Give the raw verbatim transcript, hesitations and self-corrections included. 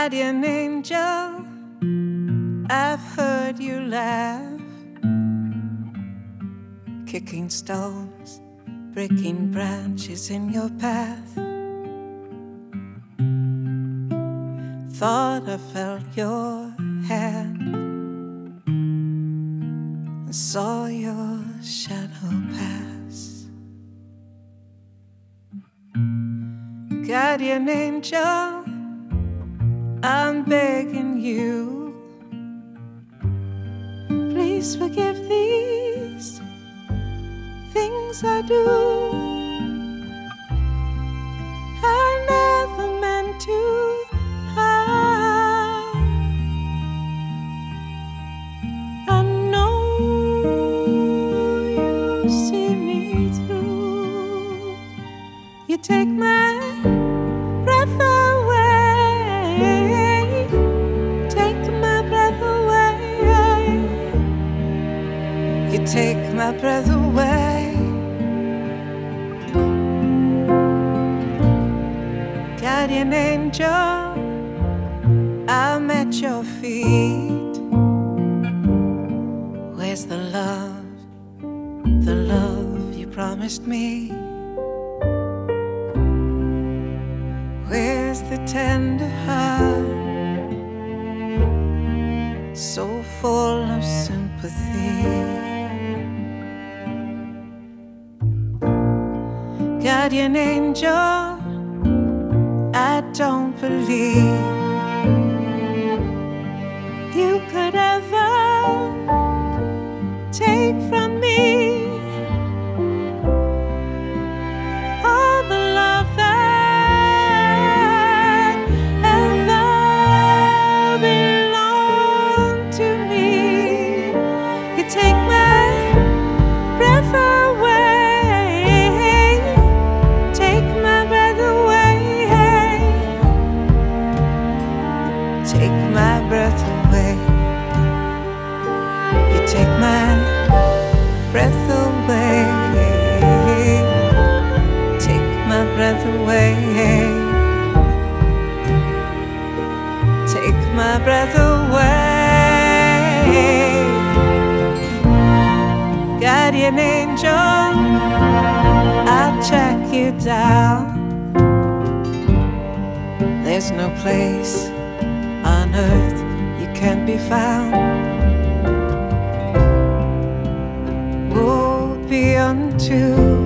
Guardian angel, I've heard you laugh, kicking stones, breaking branches in your path. Thought I felt your hand and saw your shadow pass. Guardian angel, I'm begging you, please forgive these things I do. I never meant to harm. I know you see me through. You take my breath away, take my breath away. You take my breath away. Guardian angel, I'm at your feet. Where's the love, the love you promised me? Where's the tender heart, so full of sympathy? Guardian angel, I don't believe you could ever take from me all the love that ever belonged to me. You take my breath away, take my breath away, take my breath away. You take my breath away, take my breath away, take my breath away. Guardian angel, I'll track you down. There's no place on earth you can't be found. Oh, be unto